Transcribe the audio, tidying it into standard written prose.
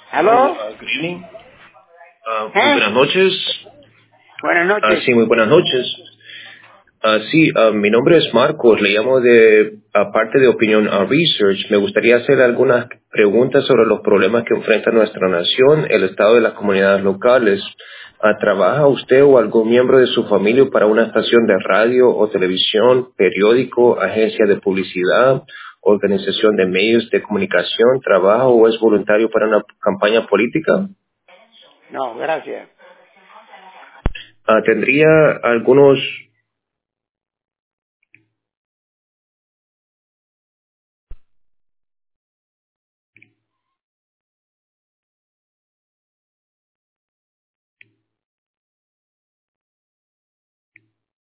¿Aló? Good evening. Muy buenas noches. Buenas noches. Sí, muy buenas noches. Mi nombre es Marcos, le llamo de parte de Opinion Research. Me gustaría hacer algunas preguntas sobre los problemas que enfrenta nuestra nación, el estado de las comunidades locales. ¿Trabaja usted o algún miembro de su familia para una estación de radio o televisión, periódico, agencia de publicidad, organización de medios de comunicación? ¿Trabaja o es voluntario para una campaña política? No, gracias. ¿Tendría algunos